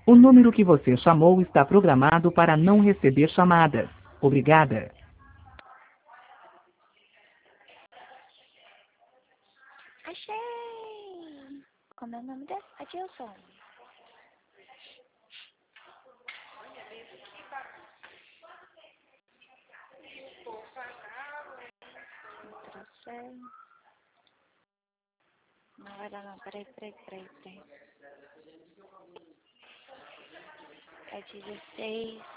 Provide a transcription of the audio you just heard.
O número que você chamou está programado para não receber chamadas. Obrigada. Achei! Como é o nome dele? Adilson. Ctrl+C. Não vai dar não, peraí. É 16.